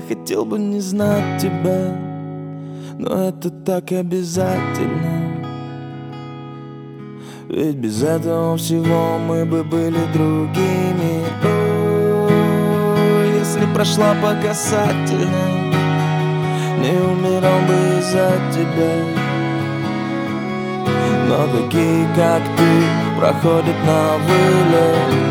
хотел бы не знать тебя, но это так обязательно. Ведь без этого всего мы бы были другими. Если прошла по касательной, не умирал бы из-за тебя. Но такие, как ты, проходят на вылет.